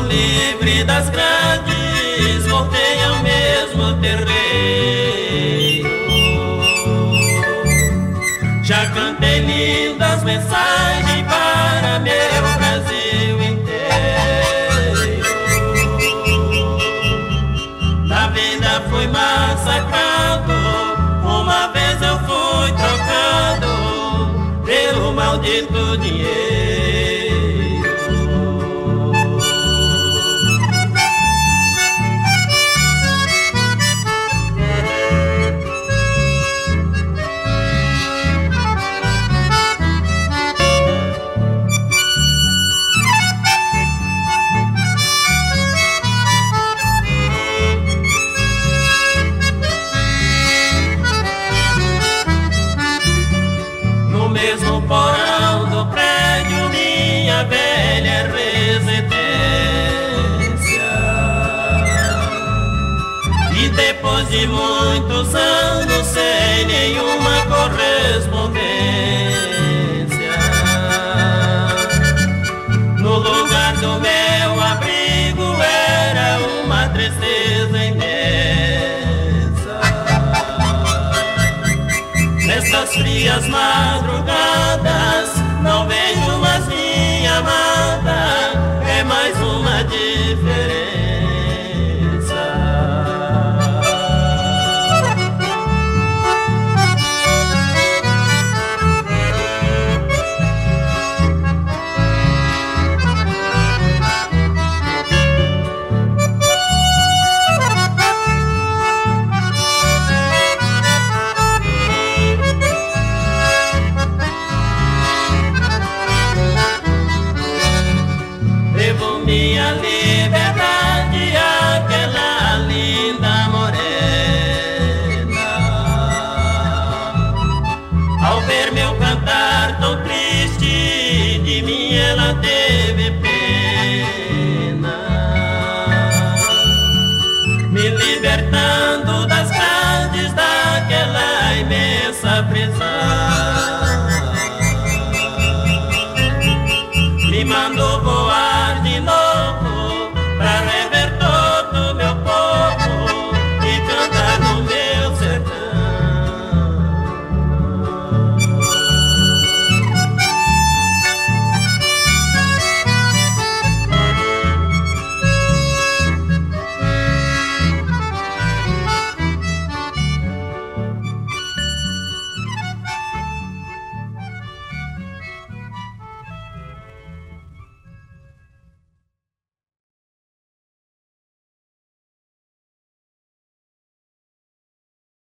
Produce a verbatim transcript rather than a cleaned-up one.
livre das grades, voltei ao mesmo terreiro. Já cantei lindas mensagens para meu Brasil inteiro. Da vida fui massacrado, uma vez eu fui trocado pelo maldito dinheiro. Mesmo porão do prédio, minha velha residência. E depois de muitos anos sem nenhuma correspondência, no lugar do meu abrigo era uma tristeza imensa. Nestas frias madrugadas não vejo mais minha amada, é mais uma diferença. Minha liberdade, aquela linda morena. Ao ver meu cantar tão triste, de mim ela teve pena, me libertando das grades daquela imensa prisão. Me mandou